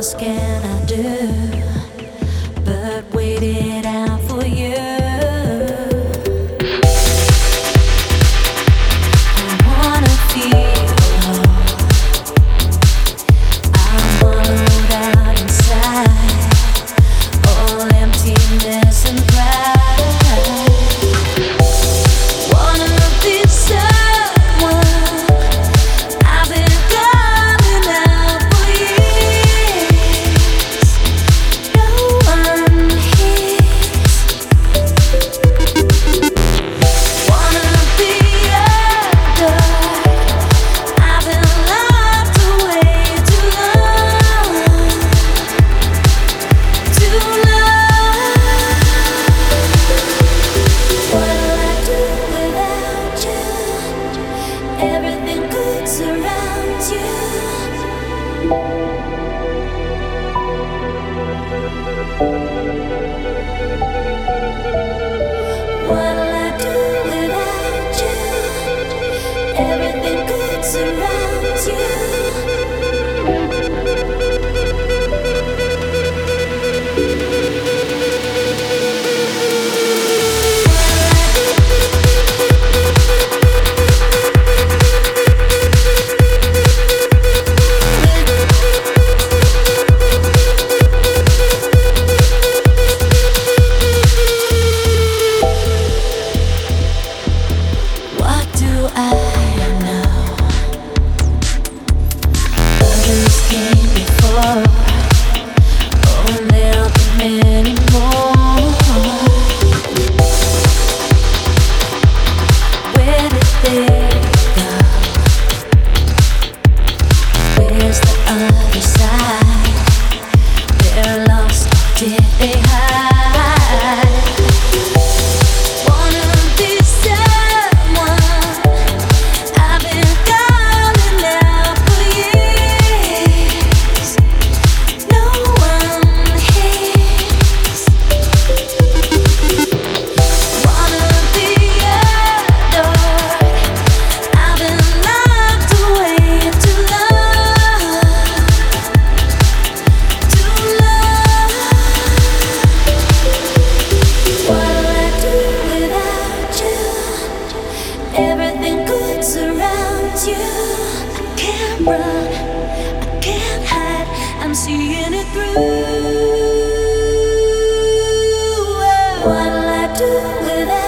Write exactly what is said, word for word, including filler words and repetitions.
can I do but wait it out for you? I wanna feel whole. I'm hollowed out inside, all emptiness and pride. Wanna be someone I've been calling out for years. No one hears. Wanna be adored. I've been locked away too long, too long. What'll I do without you? Everything good surrounds you. What'll I do without you? Everything good surrounds you. What do I know? Others came before. Oh, there'll be many more. Where did they go? Where's the other side? They're lost, or did they hide? Wanna be someone I've been calling out for years. No one hears. Wanna be adored. I've been locked away too long, too long. What'll I do without you? Everything good surrounds you. I can't run, I can't hide. I'm seeing it through. What'll I do without